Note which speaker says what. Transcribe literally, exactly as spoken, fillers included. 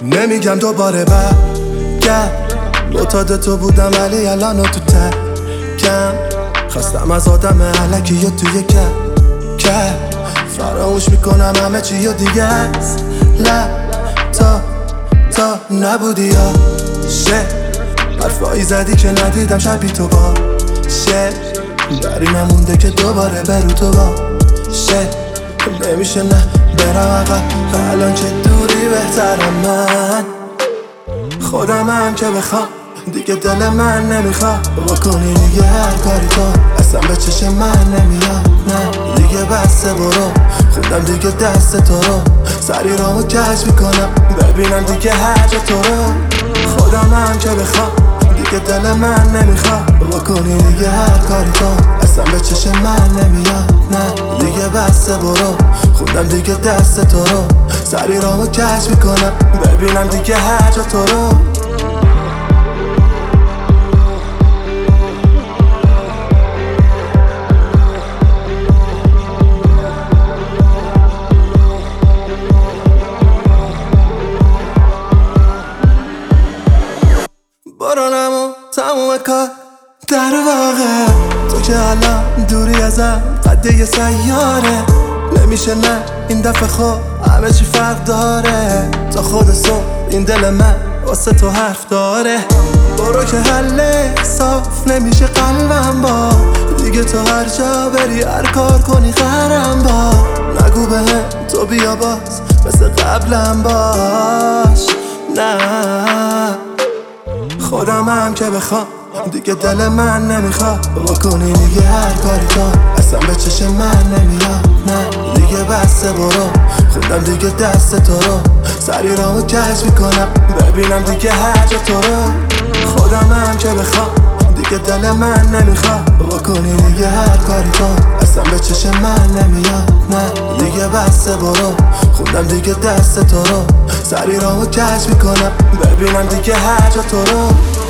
Speaker 1: نمیگم دوباره برگرد، معتاد تو بودم ولی الان تو تکم. خواستم از آدم علکی یا توی کم کم فراموش میکنم همه چی یا دیگه است. لب تا تا نبودی یا شه حرفایی زدی که ندیدم شبی تو با شه داری نمونده که دوباره برو تو با شه نمیشه نه برم عقب الان چه دوری بهترم من خودم هم که بخوام دیگه دل من نمیخواد بکنی دیگه هر کاری کن اصلا به چشم من نمیاد نه دیگه بسته برو خوندم دیگه دست تو رو سری رامو کش میکنم ببینم دیگه هر جا تو رو خودم هم که بخوام دیگه دل من نمیخواد بکنی دیگه هر کاری کن اصلا به چشم من نمیاد نه دیگه بسته برو خوندم دیگه دست تو رو سری رامو کش میکنم ببینم دیگه هر جا تو رو بارانمو تموم کار در واقع تو که الان دوری ازم قده یه سیاره نمیشه نه این دفعه خود همه چی فرق داره تا خود صبح این دل من واسه تو حرف داره برو که حل صاف نمیشه قلبم با دیگه تو هر جا بری هر کار کنی خرم با نگو بهم تو بیا باز مثل قبلم باش نه خودم هم که بخوام دیگه دل من نمیخواد بکنی دیگه هر کاری کن اصلا به چشم من نمیاد نه دیگه بسته برو خوندم دیگه دست تو رو سری رامو کش میکنم ببینم دیگه هر جا تو رو خودم هم که بخوام دیگه دل من نمیخواد بکنی دیگه هر کاری کن اصلا به چشم من نمیاد نه دیگه بسته برو خوندم دیگه دست تو رو سری رامو کش میکنم ببینم دیگه هر جا تو رو